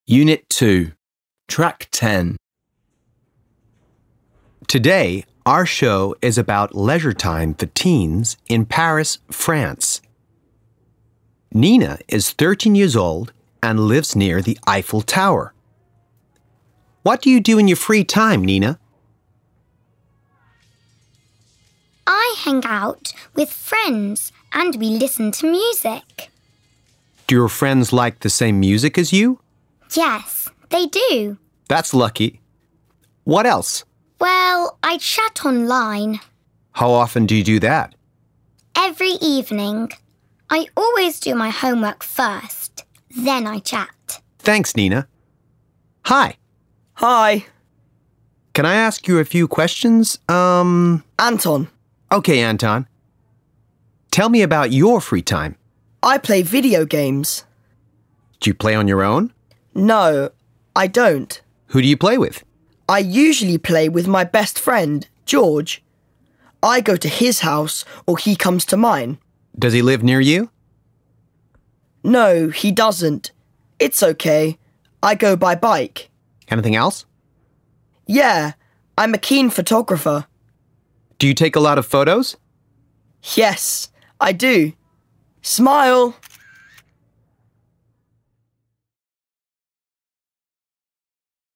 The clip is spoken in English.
Unit 2, Track 10. Today, our show is about leisure time for teens in Paris, France. Nina is 13 years old and lives near the Eiffel Tower. What do you do in your free time, Nina? I hang out with friends and we listen to music. Do your friends like the same music as you? Yes, they do. That's lucky. What else? Well, I chat online. How often do you do that? Every evening. I always do my homework first, then I chat. Thanks, Nina. Hi. Hi, Can I ask you a few questions? Anton. Okay, Anton. Tell me about your free time. I play video games. Do you play on your own? No, I don't. Who do you play with? I usually play with my best friend, George. I go to his house or he comes to mine. Does he live near you? No, he doesn't. It's okay. I go by bike. Anything else? Yeah, I'm a keen photographer. Do you take a lot of photos? Yes, I do. Smile.